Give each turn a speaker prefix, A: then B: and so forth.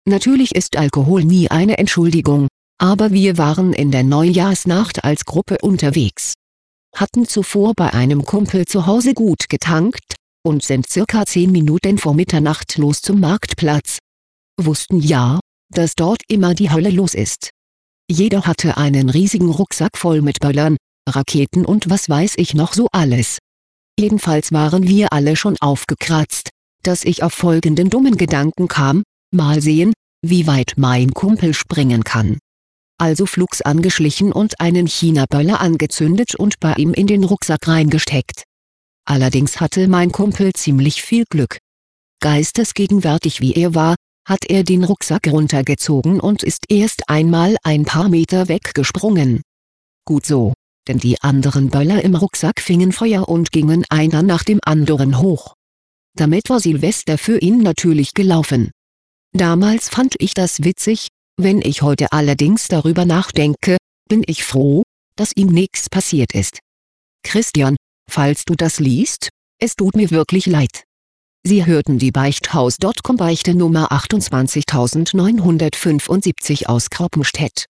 A: Natürlich ist Alkohol nie eine Entschuldigung, aber wir waren in der Neujahrsnacht als Gruppe unterwegs. Hatten zuvor bei einem Kumpel zu Hause gut getankt und sind circa 10 Minuten vor Mitternacht los zum Marktplatz. Wussten ja, dass dort immer die Hölle los ist. Jeder hatte einen riesigen Rucksack voll mit Böllern, Raketen und was weiß ich noch so alles. Jedenfalls waren wir alle schon aufgekratzt, dass ich auf folgenden dummen Gedanken kam: mal sehen, wie weit mein Kumpel springen kann. Also flugs angeschlichen und einen China-Böller angezündet und bei ihm in den Rucksack reingesteckt. Allerdings hatte mein Kumpel ziemlich viel Glück. Geistesgegenwärtig wie er war, hat er den Rucksack runtergezogen und ist erst einmal ein paar Meter weggesprungen. Gut so, denn die anderen Böller im Rucksack fingen Feuer und gingen einer nach dem anderen hoch. Damit war Silvester für ihn natürlich gelaufen. Damals fand ich das witzig, wenn ich heute allerdings darüber nachdenke, bin ich froh, dass ihm nichts passiert ist. Christian, falls du das liest, es tut mir wirklich leid. Sie hörten die Beichthaus.com Beichte Nummer 28975 aus Kroppenstedt.